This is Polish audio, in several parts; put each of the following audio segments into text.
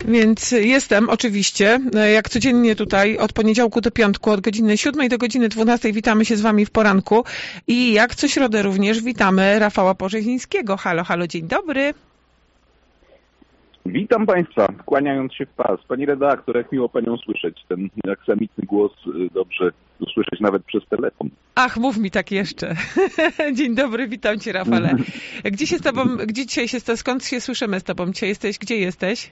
Więc jestem oczywiście, jak codziennie tutaj, od poniedziałku do piątku, od godziny 7 do godziny 12 witamy się z Wami w poranku i jak co środę również witamy Rafała Porzezińskiego. Halo, halo, dzień dobry. Witam Państwa, kłaniając się w pas. Pani redaktor, jak miło Panią słyszeć. Ten aksamitny głos dobrze usłyszeć nawet przez telefon. Ach, mów mi tak jeszcze. Dzień dobry, witam Cię, Rafale. Gdzie dzisiaj skąd się słyszymy z Tobą? Gdzie jesteś?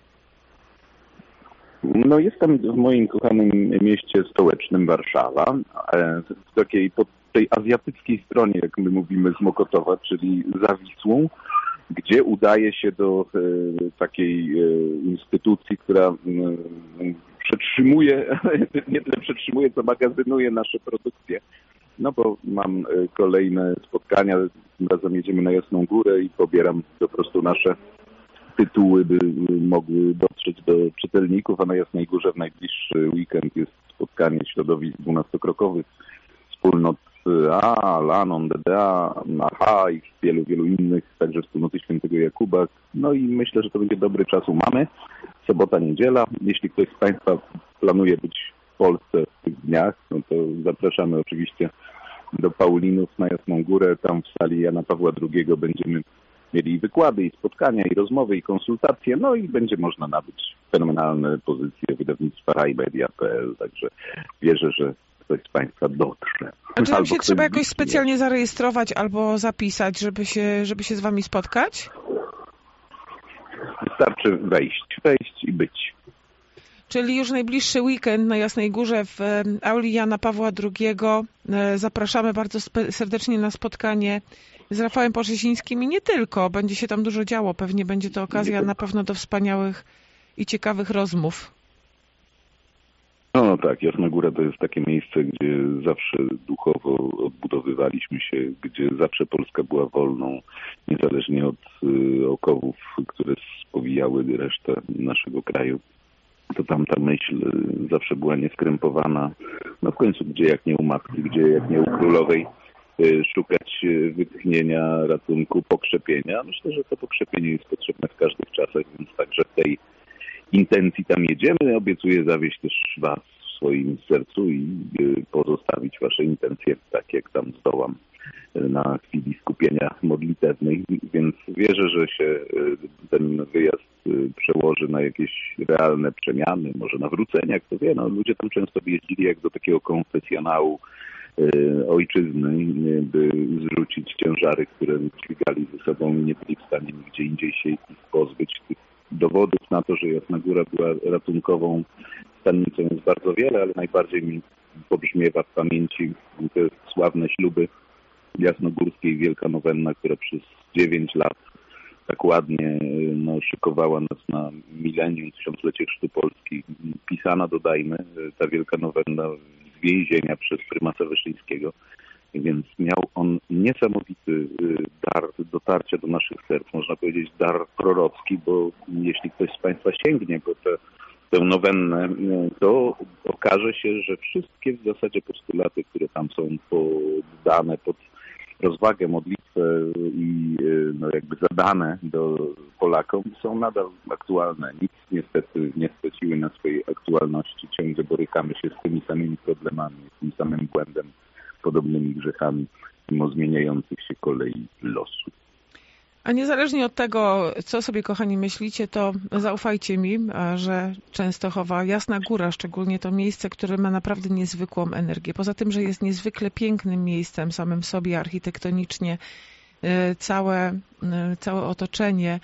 No jestem w moim kochanym mieście stołecznym Warszawa, w takiej po tej azjatyckiej stronie, jak my mówimy, z Mokotowa, czyli za Wisłą, gdzie udaje się do takiej instytucji, która przetrzymuje, nie tyle przetrzymuje, co magazynuje nasze produkcje. No bo mam kolejne spotkania, tym razem jedziemy na Jasną Górę i pobieram po prostu nasze tytuły, by mogły dotrzeć do czytelników, a na Jasnej Górze w najbliższy weekend jest spotkanie środowisk 12-krokowych, wspólnot Lanon, DDA, AHA i wielu, wielu innych, także wspólnoty Świętego Jakuba. No i myślę, że to będzie dobry czas. Mamy sobota, niedziela. Jeśli ktoś z Państwa planuje być w Polsce w tych dniach, no to zapraszamy oczywiście do Paulinów na Jasną Górę. Tam w sali Jana Pawła II będziemy mieli wykłady, i spotkania, i rozmowy, i konsultacje, no i będzie można nabyć fenomenalne pozycje wydawnictwa raimedia.pl, także wierzę, że ktoś z Państwa dotrze. A czy tam się trzeba jakoś specjalnie zarejestrować albo zapisać, żeby się z Wami spotkać? Wystarczy wejść i być. Czyli już najbliższy weekend na Jasnej Górze w auli Jana Pawła II zapraszamy bardzo serdecznie na spotkanie z Rafałem Porzezińskim i nie tylko. Będzie się tam dużo działo. Pewnie będzie to okazja na pewno do wspaniałych i ciekawych rozmów. No tak, Jasna Góra to jest takie miejsce, gdzie zawsze duchowo odbudowywaliśmy się, gdzie zawsze Polska była wolną, niezależnie od okowów, które spowijały resztę naszego kraju. To tam ta myśl zawsze była nieskrępowana. No w końcu gdzie jak nie u matki, gdzie jak nie u królowej szukać wytchnienia, ratunku, pokrzepienia. Myślę, że to pokrzepienie jest potrzebne w każdych czasach, więc także w tej intencji tam jedziemy. Obiecuję zawieźć też Was w swoim sercu i pozostawić Wasze intencje tak, jak tam zdołam na chwili skupienia modlitewnej, więc wierzę, że się ten wyjazd przełoży na jakieś realne przemiany, może nawrócenia, kto wie. No, ludzie tam często jeździli jak do takiego konfesjonału ojczyzny, by zrzucić ciężary, które dźwigali ze sobą i nie byli w stanie nigdzie indziej się ich pozbyć. Tych dowodów na to, że Jasna Góra była ratunkową stanicą jest bardzo wiele, ale najbardziej mi pobrzmiewa w pamięci te sławne śluby jasnogórskiej, wielka nowenna, która przez 9 lat tak ładnie szykowała nas na milenium, tysiąclecie chrztu Polski. Pisana, dodajmy, ta wielka nowenna z więzienia przez prymasa Wyszyńskiego. Więc miał on niesamowity dar dotarcia do naszych serc, można powiedzieć dar prorocki, bo jeśli ktoś z Państwa sięgnie po tę nowennę, to okaże się, że wszystkie w zasadzie postulaty, które tam są poddane pod rozwagę, modlitwę i jakby zadane do Polakom, są nadal aktualne. Nic niestety nie straciły na swojej aktualności. Ciągle borykamy się z tymi samymi problemami, z tym samym błędem, podobnymi grzechami, mimo zmieniających się kolei losu. A niezależnie od tego, co sobie, kochani, myślicie, to zaufajcie mi, że Częstochowa, Jasna Góra szczególnie, to miejsce, które ma naprawdę niezwykłą energię. Poza tym, że jest niezwykle pięknym miejscem samym sobie architektonicznie, całe otoczenie,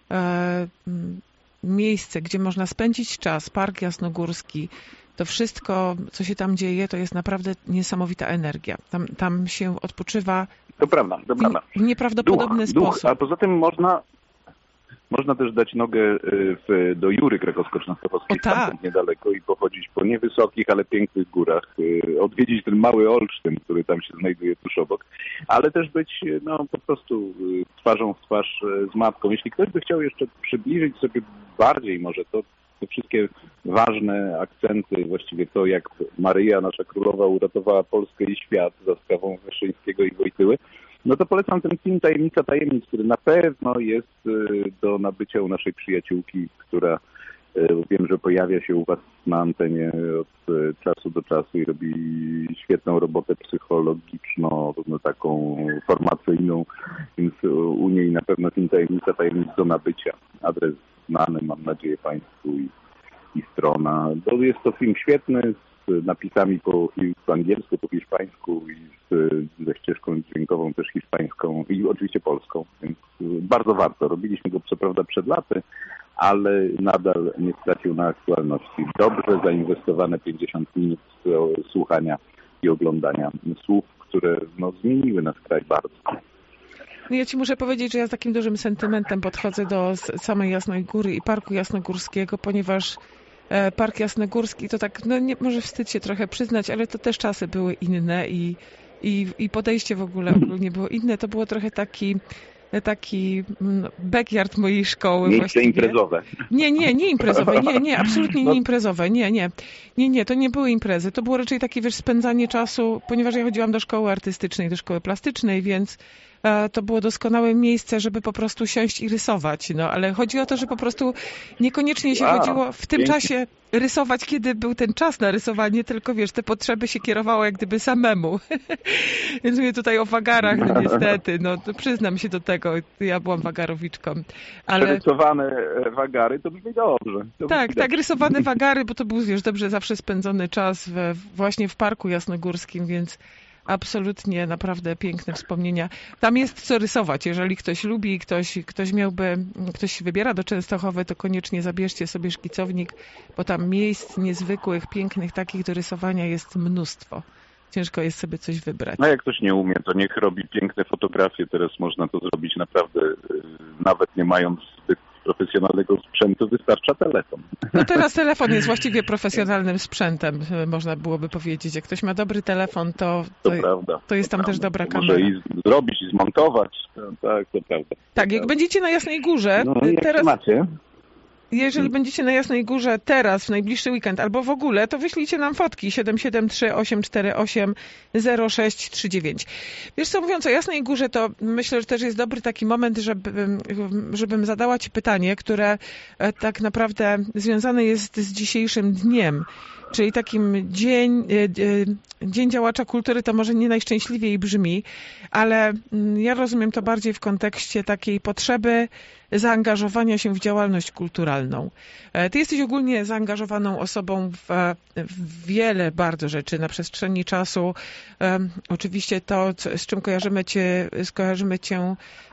miejsce, gdzie można spędzić czas, Park Jasnogórski, to wszystko, co się tam dzieje, to jest naprawdę niesamowita energia. Tam się odpoczywa. To prawda. W nieprawdopodobny sposób. A poza tym można też dać nogę do Jury Krakowsko-Częstochowskiej, stamtąd niedaleko, i pochodzić po niewysokich, ale pięknych górach, odwiedzić ten mały Olsztyn, który tam się znajduje tuż obok, ale też być po prostu twarzą w twarz z matką. Jeśli ktoś by chciał jeszcze przybliżyć sobie bardziej może te wszystkie ważne akcenty, właściwie to, jak Maryja, nasza królowa, uratowała Polskę i świat za sprawą Wyszyńskiego i Wojtyły, no to polecam ten film Tajemnica tajemnic, który na pewno jest do nabycia u naszej przyjaciółki, która Wiem, że pojawia się u Was na antenie od czasu do czasu i robi świetną robotę psychologiczną, no, taką formacyjną, więc u niej na pewno tajemnica do nabycia. Adres znany, mam nadzieję, Państwu i strona. Jest to film świetny, z napisami po angielsku, po hiszpańsku i ze ścieżką dźwiękową też hiszpańską i oczywiście polską, więc bardzo warto. Robiliśmy go co prawda przed laty, ale nadal nie stracił na aktualności. Dobrze zainwestowane 50 minut słuchania i oglądania słów, które zmieniły nasz kraj bardzo. Ja Ci muszę powiedzieć, że ja z takim dużym sentymentem podchodzę do samej Jasnej Góry i Parku Jasnogórskiego, ponieważ Park Jasnogórski to tak, może wstyd się trochę przyznać, ale to też czasy były inne i podejście w ogóle ogólnie było inne. To było trochę taki backyard mojej szkoły. Miejsce imprezowe. Nie imprezowe, nie, absolutnie nie imprezowe, nie, to nie były imprezy, to było raczej takie, spędzanie czasu, ponieważ ja chodziłam do szkoły artystycznej, do szkoły plastycznej, więc to było doskonałe miejsce, żeby po prostu siąść i rysować, ale chodzi o to, że po prostu niekoniecznie się chodziło w tym czasie rysować, kiedy był ten czas na rysowanie, tylko te potrzeby się kierowało jak gdyby samemu. Więc mówię tutaj o wagarach, niestety, to przyznam się do tego, ja byłam wagarowiczką. Ale rysowane wagary to brzmi dobrze. Tak, rysowane wagary, bo to był, dobrze zawsze spędzony czas właśnie w Parku Jasnogórskim, więc absolutnie, naprawdę piękne wspomnienia. Tam jest co rysować. Jeżeli ktoś lubi, ktoś się wybiera do Częstochowy, to koniecznie zabierzcie sobie szkicownik, bo tam miejsc niezwykłych, pięknych, takich do rysowania jest mnóstwo. Ciężko jest sobie coś wybrać. Jak ktoś nie umie, to niech robi piękne fotografie. Teraz można to zrobić naprawdę, nawet nie mając zbyt profesjonalnego sprzętu, wystarcza telefon. Teraz telefon jest właściwie profesjonalnym sprzętem, można byłoby powiedzieć. Jak ktoś ma dobry telefon, to jest tam też dobra kamera. Może i zrobić, i zmontować. Tak, to prawda. Tak, jak będziecie na Jasnej Górze, teraz macie? Jeżeli będziecie na Jasnej Górze teraz, w najbliższy weekend, albo w ogóle, to wyślijcie nam fotki 773 848 0639. Wiesz co, mówiąc o Jasnej Górze, to myślę, że też jest dobry taki moment, żebym zadała Ci pytanie, które tak naprawdę związane jest z dzisiejszym dniem. Czyli takim Dzień Działacza Kultury to może nie najszczęśliwiej brzmi, ale ja rozumiem to bardziej w kontekście takiej potrzeby zaangażowania się w działalność kulturalną. Ty jesteś ogólnie zaangażowaną osobą w wiele bardzo rzeczy na przestrzeni czasu. Oczywiście to, z czym skojarzymy cię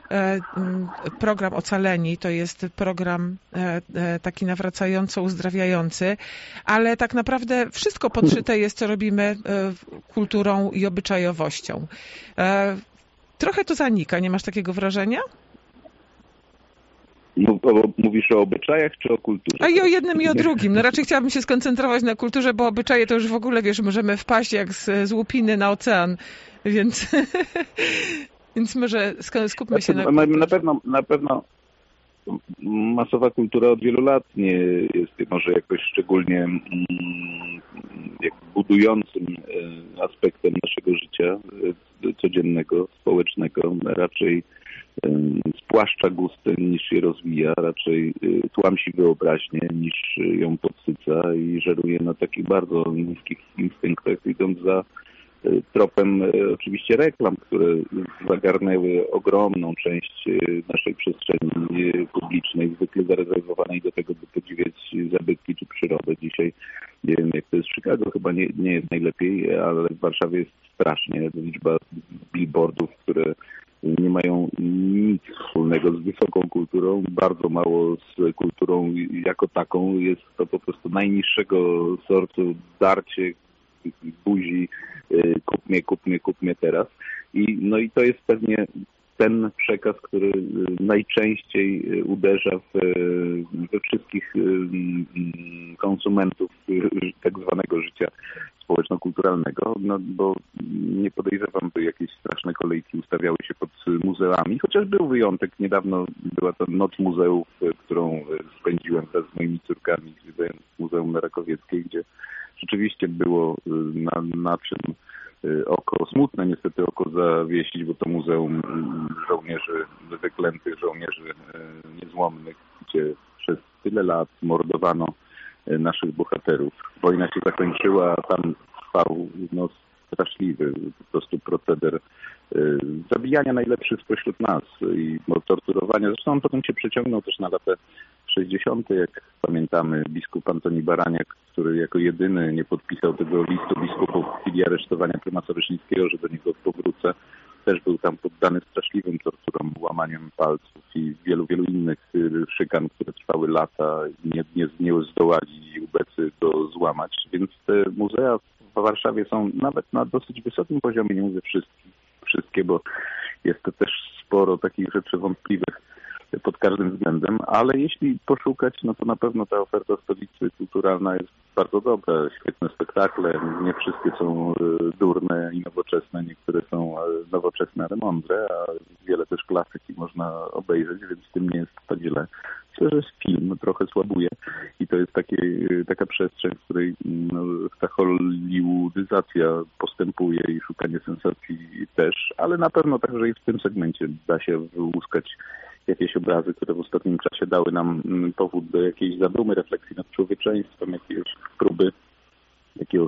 program Ocaleni, to jest program taki nawracająco uzdrawiający, ale tak naprawdę wszystko podszyte jest, co robimy kulturą i obyczajowością. Trochę to zanika, nie masz takiego wrażenia? Mówisz o obyczajach czy o kulturze? A i o jednym i o drugim. Raczej chciałabym się skoncentrować na kulturze, bo obyczaje to już w ogóle, możemy wpaść jak z łupiny na ocean, więc... Więc może skupmy się na pewno masowa kultura od wielu lat nie jest może jakoś szczególnie budującym aspektem naszego życia codziennego, społecznego. Raczej spłaszcza gusty niż je rozwija, raczej tłamsi wyobraźnię niż ją podsyca i żeruje na takich bardzo niskich instynktach, idąc za tropem oczywiście reklam, które zagarnęły ogromną część naszej przestrzeni publicznej, zwykle zarezerwowanej do tego, by podziwiać zabytki czy przyrodę. Dzisiaj, nie wiem jak to jest w Chicago, chyba nie jest najlepiej, ale w Warszawie jest strasznie. Liczba billboardów, które nie mają nic wspólnego z wysoką kulturą, bardzo mało z kulturą jako taką. Jest to po prostu najniższego sortu darcie buzi, kupmy teraz. I to jest pewnie ten przekaz, który najczęściej uderza we wszystkich konsumentów tak zwanego życia społeczno-kulturalnego, bo nie podejrzewam, by jakieś straszne kolejki ustawiały się pod muzeami, chociaż był wyjątek. Niedawno była to Noc Muzeów, którą spędziłem wraz z moimi córkami, zwiedzając Muzeum na Rakowieckiej, gdzie rzeczywiście było na czym smutne niestety oko zawiesić, bo to Muzeum Żołnierzy Wyklętych, Żołnierzy Niezłomnych, gdzie przez tyle lat mordowano naszych bohaterów. Wojna się zakończyła, tam trwał straszliwy po prostu proceder zabijania najlepszych spośród nas i torturowania. Zresztą on potem się przeciągnął też na lata 60., jak pamiętamy, biskup Antoni Baraniak, który jako jedyny nie podpisał tego listu biskupów w chwili aresztowania prymasa Wyszyńskiego, że do niego powrócę. Też był tam poddany straszliwym torturom, łamaniom palców i wielu innych szykan, które trwały lata. Nie zdołali ubecy go złamać. Więc te muzea w Warszawie są nawet na dosyć wysokim poziomie, nie mówię wszystkie, bo jest to też sporo takich rzeczy wątpliwych pod każdym względem, ale jeśli poszukać, no to na pewno ta oferta stolicy kulturalna jest bardzo dobra. Świetne spektakle, nie wszystkie są durne i nowoczesne, niektóre są nowoczesne, ale mądre, a wiele też klasyki można obejrzeć, więc z tym nie jest tak źle. Myślę, że film trochę słabuje i to jest taka przestrzeń, w której ta hollywoodyzacja postępuje i szukanie sensacji też, ale na pewno także i w tym segmencie da się wyłuskać jakieś obrazy, które w ostatnim czasie dały nam powód do jakiejś zadumy, refleksji nad człowieczeństwem, jakiejś próby takiego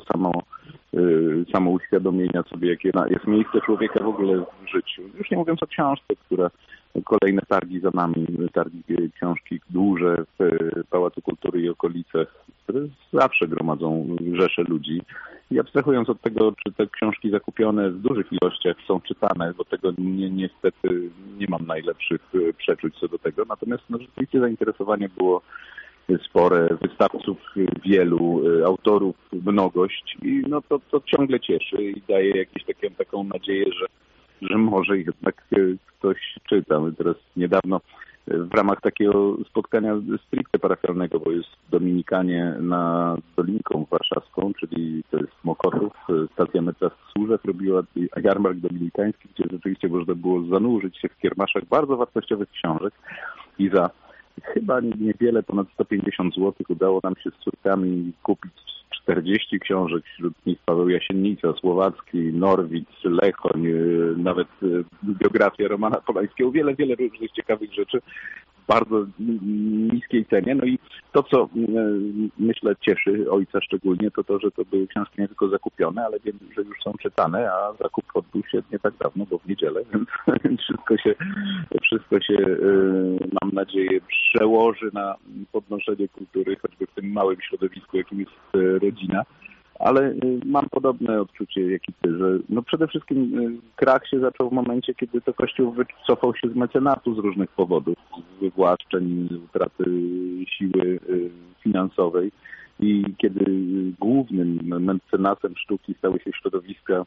samouświadomienia sobie, jakie jest miejsce człowieka w ogóle w życiu. Już nie mówiąc o książce, która kolejne targi za nami, targi książki duże w Pałacu Kultury i okolicach, które zawsze gromadzą rzesze ludzi. I abstrahując od tego, czy te książki zakupione w dużych ilościach są czytane, bo tego niestety nie mam najlepszych przeczuć co do tego, natomiast rzeczywiście zainteresowanie było spore, wystawców wielu, autorów mnogość i to ciągle cieszy i daje jakąś taką nadzieję, że może jednak ktoś czyta. My teraz niedawno w ramach takiego spotkania stricte parafialnego, bo jest w Dominikanie nad Dolinką Warszawską, czyli to jest Mokotów, stacja metra Służew robiła jarmark dominikański, gdzie rzeczywiście można było zanurzyć się w kiermaszach bardzo wartościowych książek i za chyba niewiele, ponad 150 zł udało nam się z córkami kupić 40 książek, wśród nich Paweł Jasiennica, Słowacki, Norwid, Lechoń, nawet biografia Romana Polańskiego, wiele różnych ciekawych rzeczy w bardzo niskiej cenie. No i to, co myślę cieszy ojca szczególnie, to, że to były książki nie tylko zakupione, ale wiem, że już są czytane, a zakup odbył się nie tak dawno, bo w niedzielę, więc wszystko się mam nadzieję przełoży na podnoszenie kultury, choćby w tym małym środowisku, jakim jest rodzina. Ale mam podobne odczucie jak i ty, że przede wszystkim krach się zaczął w momencie, kiedy to Kościół wycofał się z mecenatu z różnych powodów, z wywłaszczeń, utraty siły finansowej i kiedy głównym mecenatem sztuki stały się środowiska,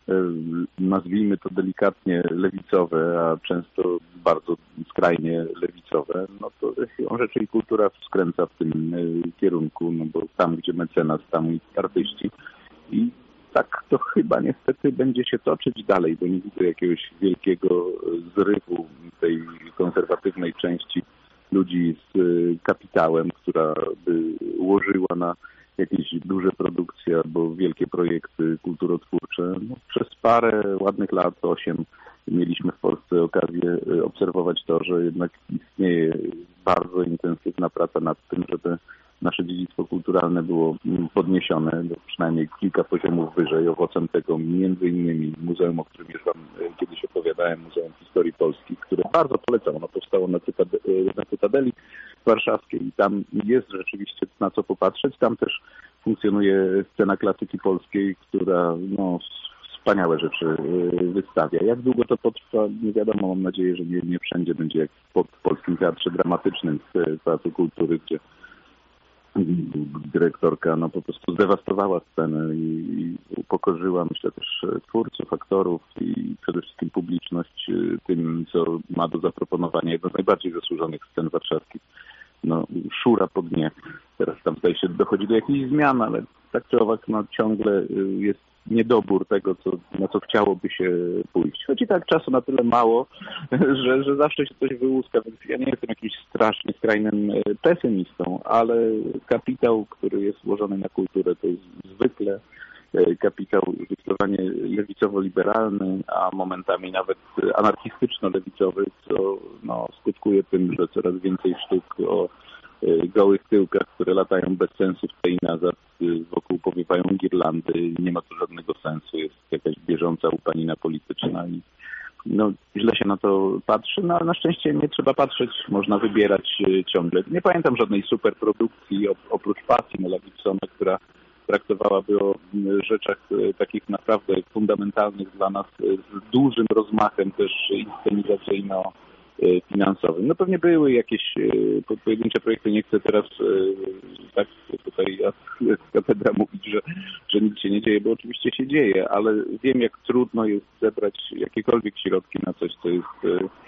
nazwijmy to delikatnie lewicowe, a często bardzo skrajnie lewicowe, to siłą rzeczy i kultura skręca w tym kierunku, bo tam, gdzie mecenas, tam i artyści. I tak to chyba niestety będzie się toczyć dalej, bo nie widzę jakiegoś wielkiego zrywu tej konserwatywnej części ludzi z kapitałem, która by ułożyła na jakieś duże produkcje albo wielkie projekty kulturotwórcze. Przez parę ładnych lat, 8, mieliśmy w Polsce okazję obserwować to, że jednak istnieje bardzo intensywna praca nad tym, żeby nasze dziedzictwo kulturalne było podniesione do przynajmniej kilka poziomów wyżej. Owocem tego między innymi muzeum, o którym już wam kiedyś opowiadałem, Muzeum Historii Polski, które bardzo polecam. Ono powstało na Cytadeli Warszawskiej i tam jest rzeczywiście na co popatrzeć. Tam też funkcjonuje scena klasyki polskiej, która wspaniałe rzeczy wystawia. Jak długo to potrwa, nie wiadomo. Mam nadzieję, że nie wszędzie będzie jak w Polskim Teatrze Dramatycznym w Pałacu Kultury, gdzie dyrektorka po prostu zdewastowała scenę i upokorzyła, myślę, też twórców, aktorów i przede wszystkim publiczność tym, co ma do zaproponowania. Jedna z najbardziej zasłużonych scen warszawskich. Szura po dnie. Teraz tam zdaje się dochodzi do jakichś zmian, ale tak czy owak ciągle jest niedobór tego, na co chciałoby się pójść. Choć i tak czasu na tyle mało, że zawsze się coś wyłuska, więc ja nie jestem jakimś strasznie skrajnym pesymistą, ale kapitał, który jest włożony na kulturę, to jest zwykle kapitał zdecydowanie lewicowo-liberalny, a momentami nawet anarchistyczno-lewicowy, co skutkuje tym, że coraz więcej sztuk o gołych tyłkach, które latają bez sensu w tej nazad, wokół powiewają girlandy, nie ma to żadnego sensu, jest jakaś bieżąca upanina polityczna i no, źle się na to patrzy, no ale na szczęście nie trzeba patrzeć, można wybierać ciągle. Nie pamiętam żadnej superprodukcji oprócz Pasji Mela Gibsona, która traktowałaby o rzeczach takich naprawdę fundamentalnych dla nas z dużym rozmachem też inscenizacyjno-finansowym. No pewnie były jakieś pojedyncze projekty, nie chcę teraz tak tutaj z katedra mówić, że nic się nie dzieje, bo oczywiście się dzieje, ale wiem, jak trudno jest zebrać jakiekolwiek środki na coś, co jest,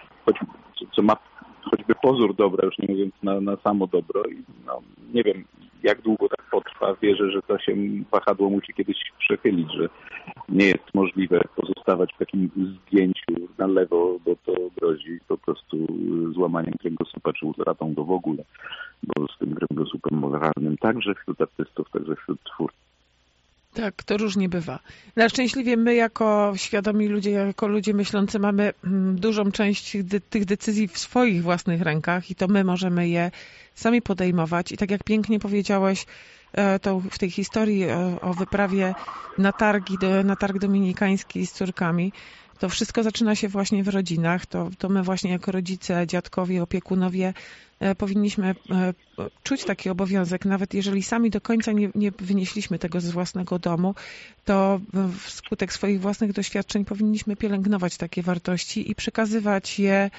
co ma choćby pozór dobra, już nie mówiąc na samo dobro i no, nie wiem, jak długo tak potrwa. Wierzę, że to się wahadło musi kiedyś przechylić, że nie jest możliwe pozostawać w takim zgięciu na lewo, bo to grozi po prostu złamaniem kręgosłupa, czy utratą go w ogóle, bo z tym kręgosłupem moralnym także wśród artystów, także wśród twórców. Tak, to różnie bywa. Na szczęśliwie my jako świadomi ludzie, jako ludzie myślący mamy dużą część tych decyzji w swoich własnych rękach i to my możemy je sami podejmować. I tak jak pięknie powiedziałeś to w tej historii o wyprawie na targ dominikański z córkami, to wszystko zaczyna się właśnie w rodzinach. To my właśnie jako rodzice, dziadkowie, opiekunowie powinniśmy czuć taki obowiązek, nawet jeżeli sami do końca nie wynieśliśmy tego z własnego domu, to wskutek swoich własnych doświadczeń powinniśmy pielęgnować takie wartości i przekazywać je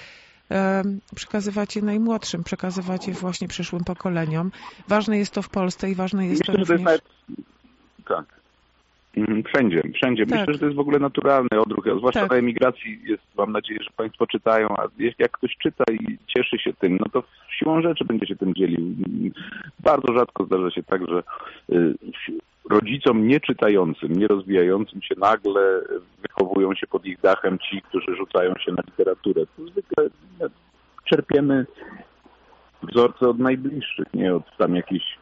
najmłodszym, przekazywać je właśnie przyszłym pokoleniom. Ważne jest to w Polsce i ważne jest to również... Tak. Wszędzie. Tak. Myślę, że to jest w ogóle naturalny odruch, a zwłaszcza na emigracji jest, mam nadzieję, że Państwo czytają, a jak ktoś czyta i cieszy się tym, no to siłą rzeczy będzie się tym dzielił. Bardzo rzadko zdarza się tak, że rodzicom nieczytającym, nierozwijającym się nagle wychowują się pod ich dachem ci, którzy rzucają się na literaturę. To zwykle czerpiemy wzorce od najbliższych, nie od tam jakichś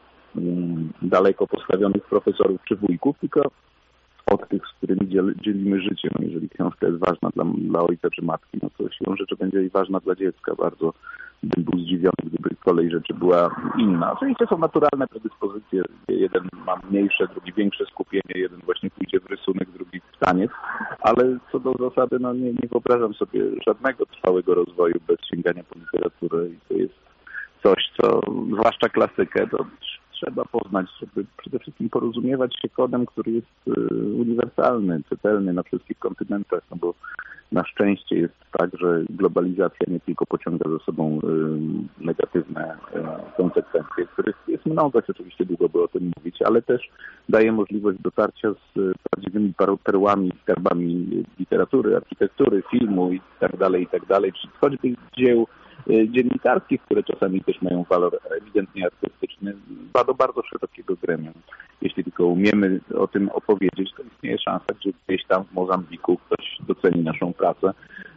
daleko postawionych profesorów czy wujków, tylko od tych, z którymi dzielimy życie. No, jeżeli książka jest ważna dla ojca czy matki, no to siłą rzeczy będzie i ważna dla dziecka. Bardzo bym był zdziwiony, gdyby kolej rzeczy była inna. Oczywiście są naturalne predyspozycje. Jeden ma mniejsze, drugi większe skupienie, jeden właśnie pójdzie w rysunek, drugi w taniec, ale co do zasady, no nie wyobrażam sobie żadnego trwałego rozwoju bez sięgania po literaturę i to jest coś, co zwłaszcza klasykę, to trzeba poznać, żeby przede wszystkim porozumiewać się kodem, który jest uniwersalny, czytelny na wszystkich kontynentach, no bo na szczęście jest tak, że globalizacja nie tylko pociąga za sobą negatywne konsekwencje, których jest mnogo, oczywiście długo by o tym mówić, ale też daje możliwość dotarcia z prawdziwymi perłami, skarbami literatury, architektury, filmu i tak dalej, czy choćby dzieł dziennikarskich, które czasami też mają walor ewidentnie artystyczny, do bardzo szerokiego gremium. Jeśli tylko umiemy o tym opowiedzieć, to istnieje szansa, że gdzieś tam w Mozambiku ktoś doceni naszą pracę,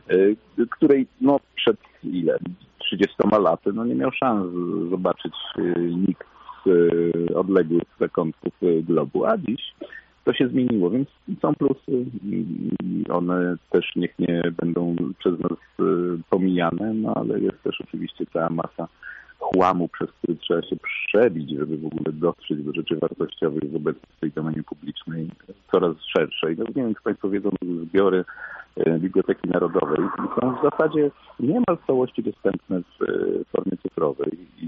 której przed 30 laty nie miał szans zobaczyć nikt z odległych zakątków globu, a dziś to się zmieniło, więc są plusy i one też niech nie będą przez nas pomijane, no ale jest też oczywiście cała masa chłamu, przez który trzeba się przebić, żeby w ogóle dotrzeć do rzeczy wartościowych w obecnej domenie publicznej, coraz szerszej. No, nie wiem, czy Państwo wiedzą, zbiory Biblioteki Narodowej są w zasadzie niemal w całości dostępne w formie cyfrowej i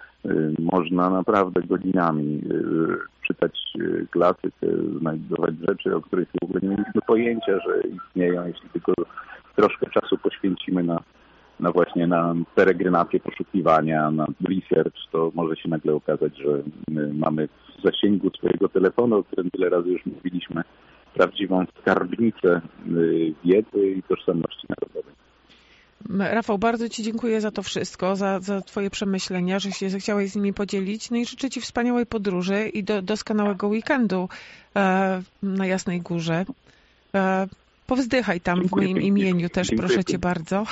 można naprawdę godzinami czytać klasykę, znajdować rzeczy, o których w ogóle nie mieliśmy pojęcia, że istnieją, jeśli tylko troszkę czasu poświęcimy właśnie na peregrinację, poszukiwania, na research, to może się nagle okazać, że mamy w zasięgu swojego telefonu, o którym tyle razy już mówiliśmy, prawdziwą skarbnicę wiedzy i tożsamości narodowej. Rafał, bardzo Ci dziękuję za to wszystko, za Twoje przemyślenia, że się zechciałeś z nimi podzielić. No i życzę Ci wspaniałej podróży i doskonałego weekendu na Jasnej Górze. Powzdychaj tam dziękuję, w moim imieniu też, dziękuję. Proszę Cię bardzo.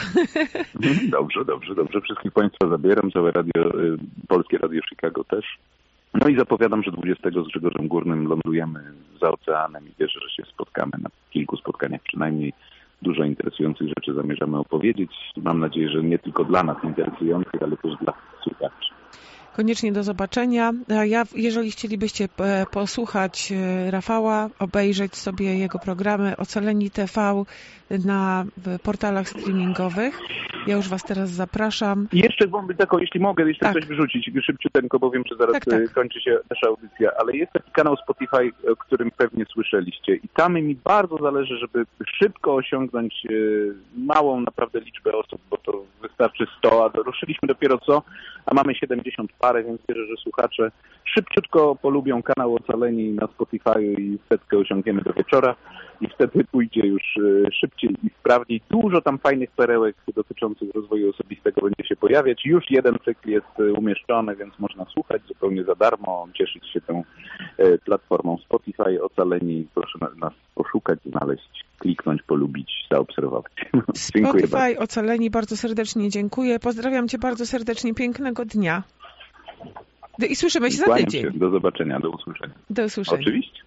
Dobrze. Wszystkich Państwa zabieram, całe Polskie Radio Chicago też. No i zapowiadam, że 20 z Grzegorzem Górnym lądujemy za oceanem i wierzę, że się spotkamy na kilku spotkaniach przynajmniej. Dużo interesujących rzeczy zamierzamy opowiedzieć. Mam nadzieję, że nie tylko dla nas interesujących, ale też dla słuchaczy. Koniecznie do zobaczenia. A ja, jeżeli chcielibyście posłuchać Rafała, obejrzeć sobie jego programy Ocaleni TV na portalach streamingowych, ja już Was teraz zapraszam. Jeszcze taką, jeśli mogę jeszcze Tak. coś wrzucić szybciuteńko, bo wiem, że zaraz Tak. kończy się nasza audycja, ale jest taki kanał Spotify, o którym pewnie słyszeliście i tam mi bardzo zależy, żeby szybko osiągnąć małą naprawdę liczbę osób, bo to wystarczy 100, a ruszyliśmy dopiero co, a mamy 70 parę, więc wierzę, że słuchacze szybciutko polubią kanał Ocaleni na Spotify i setkę osiągniemy do wieczora i wtedy pójdzie już szybciej i sprawniej. Dużo tam fajnych perełek dotyczących rozwoju osobistego będzie się pojawiać. Już jeden cykl jest umieszczony, więc można słuchać zupełnie za darmo, cieszyć się tą platformą Spotify Ocaleni. Proszę nas poszukać, znaleźć, kliknąć, polubić, zaobserwować. Dziękuję Spotify bardzo. Ocaleni, bardzo serdecznie dziękuję. Pozdrawiam Cię bardzo serdecznie, pięknego dnia. I słyszymy się za Kłaniam tydzień. się. Do zobaczenia, do usłyszenia. Do usłyszenia. Oczywiście.